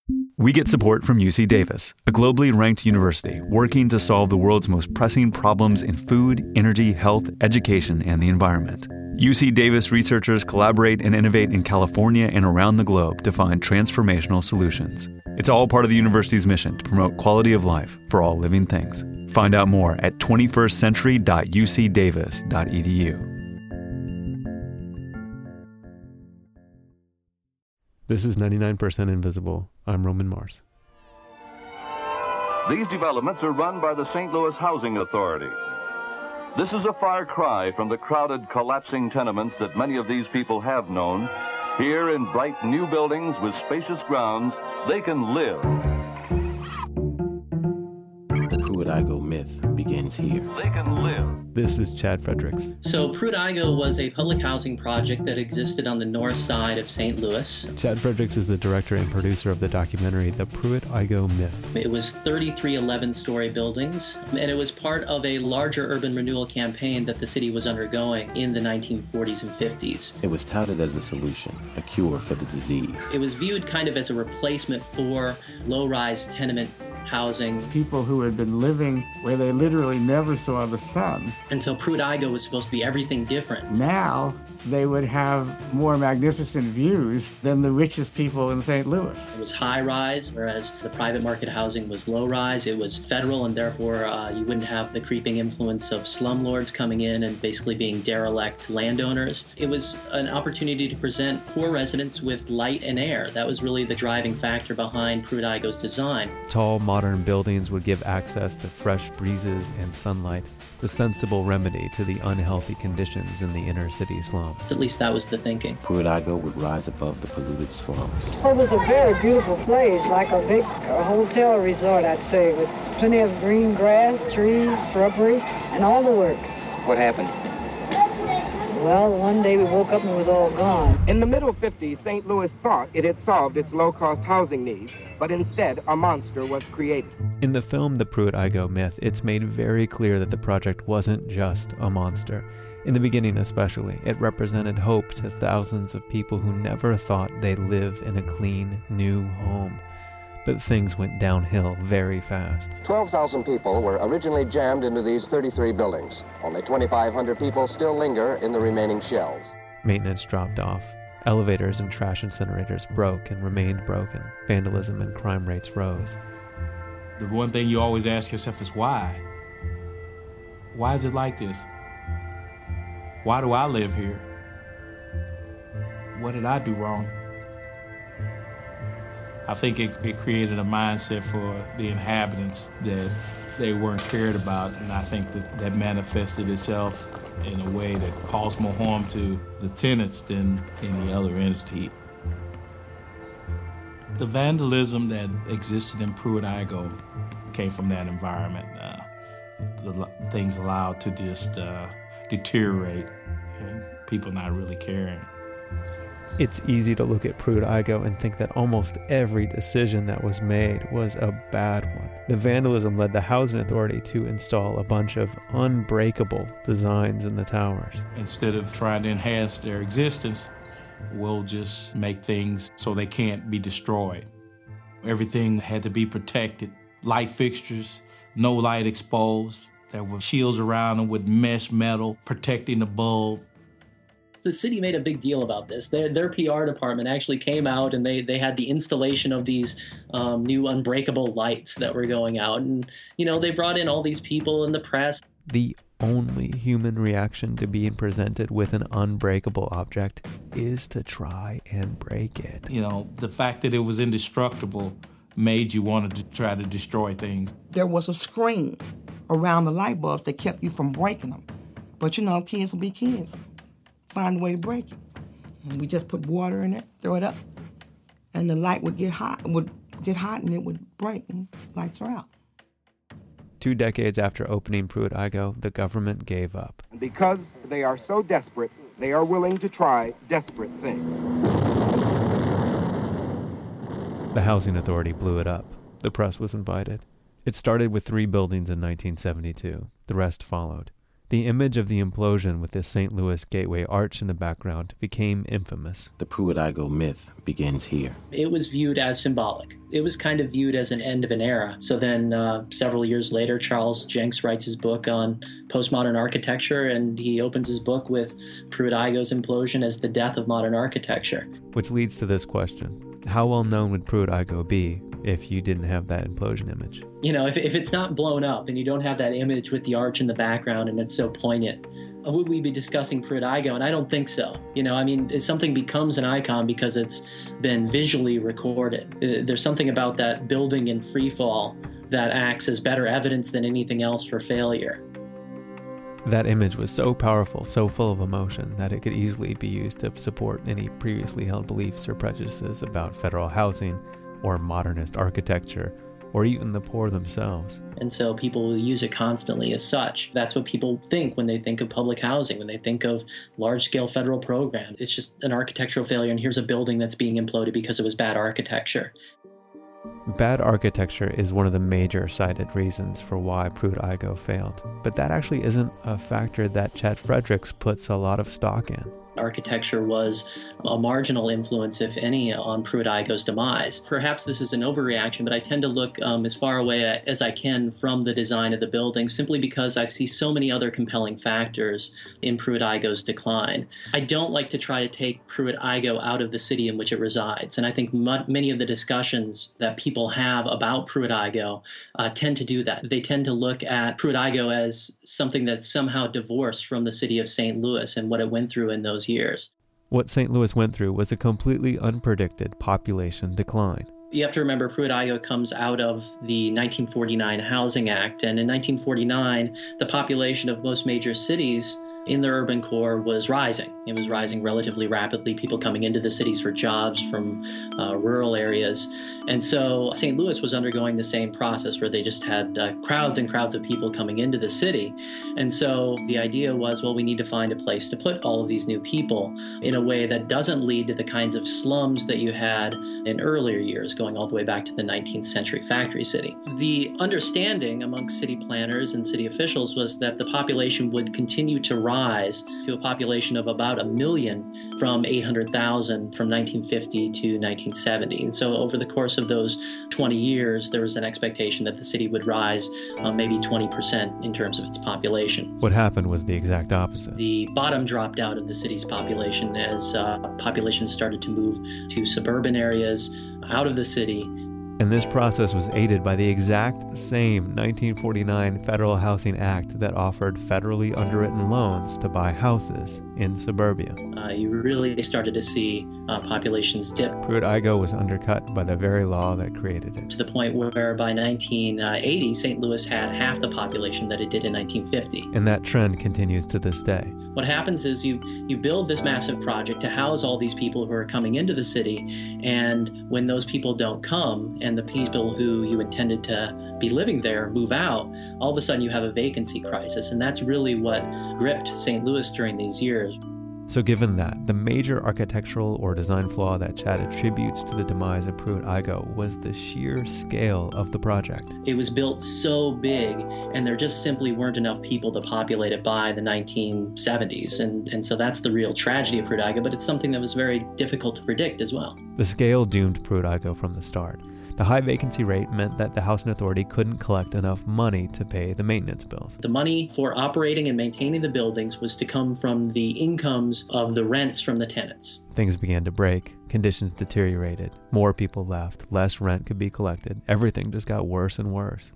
We get support from UC Davis, a globally ranked university working to solve the world's most pressing problems in food, energy, health, education, and the environment. UC Davis researchers collaborate and innovate in California and around the globe to find transformational solutions. It's all part of the university's mission to promote quality of life for all living things. Find out more at 21stcentury.ucdavis.edu. This is 99% Invisible. I'm Roman Mars. These developments are run by the St. Louis Housing Authority. This is a far cry from the crowded, collapsing tenements that many of these people have known. Here in bright new buildings with spacious grounds, they can live. The Pruitt-Igoe myth begins here. They can live. This is Chad Fredericks. So Pruitt-Igoe was a public housing project that existed on the north side of St. Louis. Chad Fredericks is the director and producer of the documentary The Pruitt-Igoe Myth. It was 33 11-story buildings, and it was part of a larger urban renewal campaign that the city was undergoing in the 1940s and 50s. It was touted as a solution, a cure for the disease. It was viewed kind of as a replacement for low-rise tenement housing. People who had been living where they literally never saw the sun. And so Pruitt-Igoe was supposed to be everything different. Now they would have more magnificent views than the richest people in St. Louis. It was high-rise, whereas the private market housing was low-rise. It was federal, and therefore you wouldn't have the creeping influence of slumlords coming in and basically being derelict landowners. It was an opportunity to present poor residents with light and air. That was really the driving factor behind Pruitt-Igoe's design. Tall, modern buildings would give access to fresh breezes and sunlight, the sensible remedy to the unhealthy conditions in the inner city slums. At least that was the thinking. Pruitt-Igoe would rise above the polluted slums. It was a very beautiful place, like a big hotel resort, I'd say, with plenty of green grass, trees, shrubbery, and all the works. What happened? Well, one day we woke up and it was all gone. In the middle 50s, St. Louis thought it had solved its low-cost housing needs, but instead a monster was created. In the film The Pruitt-Igoe Myth, it's made very clear that the project wasn't just a monster. In the beginning especially, it represented hope to thousands of people who never thought they'd live in a clean, new home. But things went downhill very fast. 12,000 people were originally jammed into these 33 buildings. Only 2,500 people still linger in the remaining shells. Maintenance dropped off. Elevators and trash incinerators broke and remained broken. Vandalism and crime rates rose. The one thing you always ask yourself is why? Why is it like this? Why do I live here? What did I do wrong? I think it created a mindset for the inhabitants that they weren't cared about, and I think that manifested itself in a way that caused more harm to the tenants than any other entity. The vandalism that existed in Pruitt-Igoe came from that environment. The things allowed to just deteriorate and people not really caring. It's easy to look at Pruitt-Igoe and think that almost every decision that was made was a bad one. The vandalism led the housing authority to install a bunch of unbreakable designs in the towers. Instead of trying to enhance their existence, we'll just make things so they can't be destroyed. Everything had to be protected. Light fixtures, no light exposed. There were shields around them with mesh metal protecting the bulb. The city made a big deal about this. Their PR department actually came out and they had the installation of these new unbreakable lights that were going out. And, they brought in all these people in the press. The only human reaction to being presented with an unbreakable object is to try and break it. The fact that it was indestructible made you want to try to destroy things. There was a screen around the light bulbs that kept you from breaking them. But, kids will be kids. Find a way to break it. And we just put water in it, throw it up, and the light would get hot and it would break, and lights are out. 2 decades after opening Pruitt-Igoe, the government gave up. Because they are so desperate, they are willing to try desperate things. The housing authority blew it up. The press was invited. It started with 3 buildings in 1972. The rest followed. The image of the implosion with the St. Louis Gateway Arch in the background became infamous. The Pruitt-Igoe myth begins here. It was viewed as symbolic. It was kind of viewed as an end of an era. So then several years later, Charles Jenks writes his book on postmodern architecture, and he opens his book with Pruitt-Igoe's implosion as the death of modern architecture. Which leads to this question. How well known would Pruitt-Igoe be if you didn't have that implosion image? You know, if it's not blown up and you don't have that image with the arch in the background and it's so poignant, would we be discussing Pruitt-Igoe? And I don't think so. You know, I mean, something becomes an icon because it's been visually recorded. There's something about that building in free fall that acts as better evidence than anything else for failure. That image was so powerful, so full of emotion, that it could easily be used to support any previously held beliefs or prejudices about federal housing or modernist architecture, or even the poor themselves. And so people will use it constantly as such. That's what people think when they think of public housing, when they think of large-scale federal programs. It's just an architectural failure, and here's a building that's being imploded because it was bad architecture. Bad architecture is one of the major cited reasons for why Pruitt-Igoe failed. But that actually isn't a factor that Chad Fredericks puts a lot of stock in. Architecture was a marginal influence, if any, on Pruitt-Igoe's demise. Perhaps this is an overreaction, but I tend to look as far away as I can from the design of the building, simply because I see so many other compelling factors in Pruitt-Igoe's decline. I don't like to try to take Pruitt-Igoe out of the city in which it resides, and I think many of the discussions that people have about Pruitt-Igoe tend to do that. They tend to look at Pruitt-Igoe as something that's somehow divorced from the city of St. Louis and what it went through in those years. What St. Louis went through was a completely unpredicted population decline. You have to remember, Pruitt-Igoe comes out of the 1949 Housing Act, and in 1949, the population of most major cities in the urban core was rising. It was rising relatively rapidly, people coming into the cities for jobs from rural areas. And so St. Louis was undergoing the same process where they just had crowds and crowds of people coming into the city. And so the idea was, well, we need to find a place to put all of these new people in a way that doesn't lead to the kinds of slums that you had in earlier years, going all the way back to the 19th century factory city. The understanding amongst city planners and city officials was that the population would continue to rise to a population of about 1 million from 800,000 from 1950 to 1970. And so over the course of those 20 years, there was an expectation that the city would rise maybe 20% in terms of its population. What happened was the exact opposite. The bottom dropped out of the city's population as populations started to move to suburban areas, out of the city. And this process was aided by the exact same 1949 Federal Housing Act that offered federally underwritten loans to buy houses in suburbia. You really started to see populations dip. Pruitt-Igoe was undercut by the very law that created it. To the point where by 1980, St. Louis had half the population that it did in 1950. And that trend continues to this day. What happens is you build this massive project to house all these people who are coming into the city, and when those people don't come, and the people who you intended to be living there move out, all of a sudden you have a vacancy crisis. And that's really what gripped St. Louis during these years. So given that, the major architectural or design flaw that Chad attributes to the demise of Pruitt-Igoe was the sheer scale of the project. It was built so big, and there just simply weren't enough people to populate it by the 1970s. And so that's the real tragedy of Pruitt-Igoe, but it's something that was very difficult to predict as well. The scale doomed Pruitt-Igoe from the start. The high vacancy rate meant that the Housing Authority couldn't collect enough money to pay the maintenance bills. The money for operating and maintaining the buildings was to come from the incomes of the rents from the tenants. Things began to break, conditions deteriorated, more people left, less rent could be collected, everything just got worse and worse.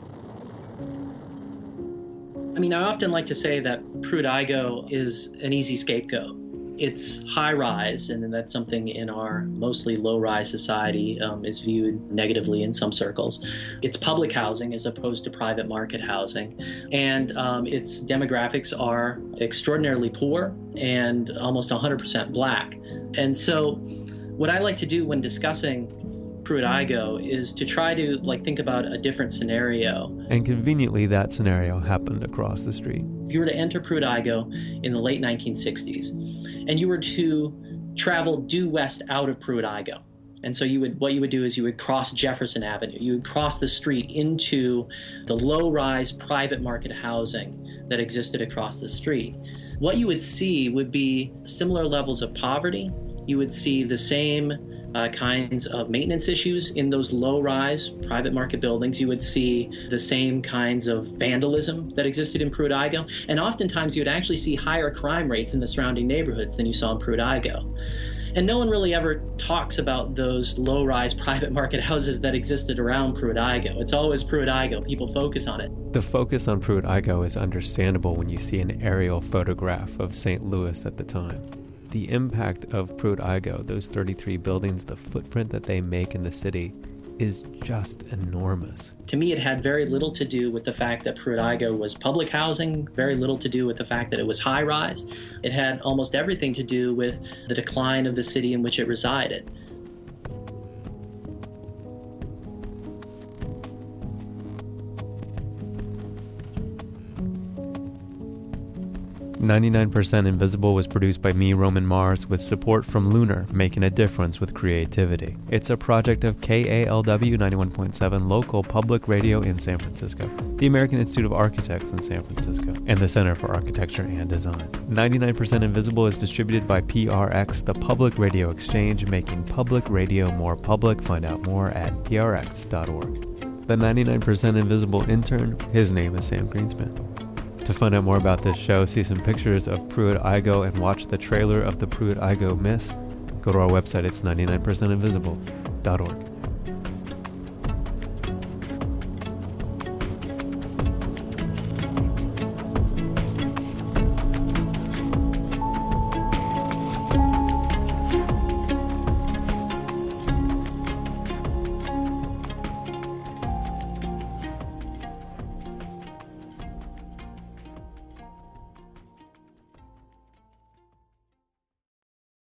I mean, I often like to say that Pruitt-Igoe is an easy scapegoat. It's high-rise, and that's something in our mostly low-rise society is viewed negatively in some circles. It's public housing as opposed to private market housing, and its demographics are extraordinarily poor and almost 100% black. And so what I like to do when discussing Pruitt-Igoe is to try to think about a different scenario. And conveniently, that scenario happened across the street. If you were to enter Pruitt-Igoe in the late 1960s, and you were to travel due west out of Pruitt-Igoe, And so what you would do is you would cross Jefferson Avenue. You would cross the street into the low-rise private market housing that existed across the street. What you would see would be similar levels of poverty. You would see the same kinds of maintenance issues in those low-rise private market buildings. You would see the same kinds of vandalism that existed in Pruitt-Igoe. And oftentimes you would actually see higher crime rates in the surrounding neighborhoods than you saw in Pruitt-Igoe. And no one really ever talks about those low-rise private market houses that existed around Pruitt-Igoe. It's always Pruitt-Igoe. People focus on it. The focus on Pruitt-Igoe is understandable when you see an aerial photograph of St. Louis at the time. The impact of Pruitt-Igoe, those 33 buildings, the footprint that they make in the city, is just enormous. To me, it had very little to do with the fact that Pruitt-Igoe was public housing, very little to do with the fact that it was high-rise. It had almost everything to do with the decline of the city in which it resided. 99% Invisible was produced by me, Roman Mars, with support from Lunar, making a difference with creativity. It's a project of KALW 91.7 local public radio in San Francisco, the American Institute of Architects in San Francisco, and the Center for Architecture and Design. 99% Invisible is distributed by PRX, the Public Radio Exchange, making public radio more public. Find out more at prx.org. The 99% Invisible intern, his name is Sam Greenspan. To find out more about this show, see some pictures of Pruitt-Igoe, and watch the trailer of the Pruitt-Igoe myth, go to our website. It's 99percentinvisible.org.